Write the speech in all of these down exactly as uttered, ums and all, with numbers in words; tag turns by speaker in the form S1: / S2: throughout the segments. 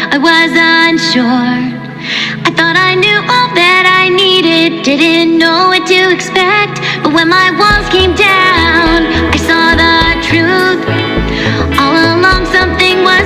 S1: I was unsure. I thought I knew all that I needed, didn't know what to expect. But when my walls came down, I saw the truth. All along something was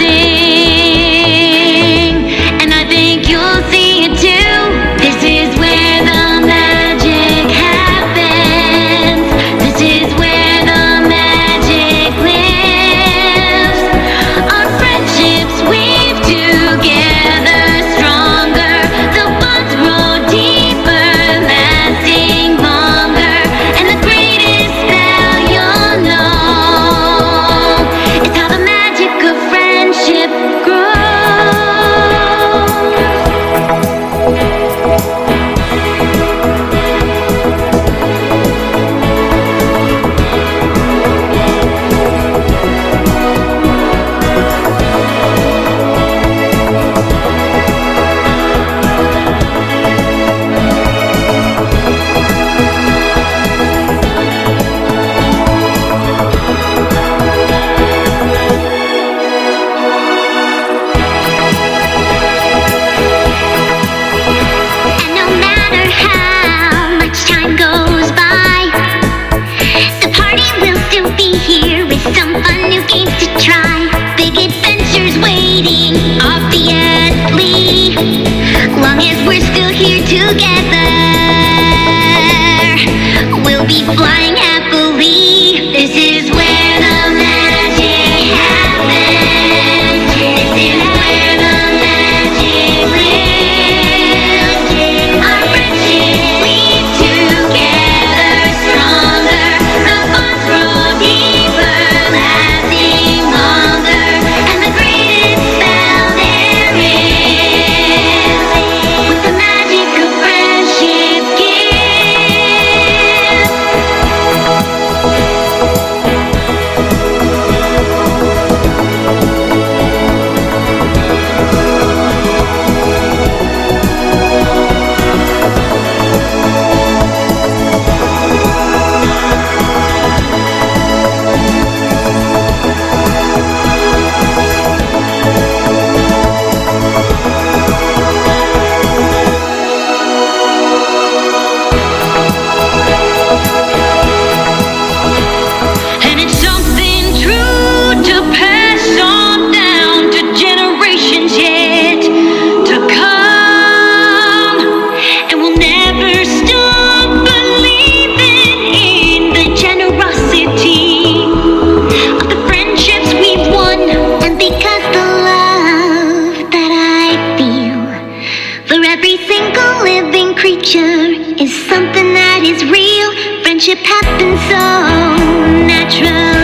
S1: missing, and I think you'll see it too. This is where the magic happens. This is where the magic lives. Our friendships weave together stronger. The bonds grow deeper, lasting longer. And the greatest spell you'll know is how the magic of friendship grows. And no matter how much time goes by, the party will still be here with some fun new games to try. Big adventures waiting, obviously, long as we're still here together. We'll be flying happily. This is where the magic happens. This is where the magic lives. Our friendship weaves together stronger. The bonds grow deeper, lasting longer. And the greatest spell there is, what the magic of friendship gives. And it's something true to pass on down to generations yet to come. And we'll never stop believing in the generosity of the friendships we've won. And because the love that I feel for every single living creature is something that is real. Friendship happens so naturally.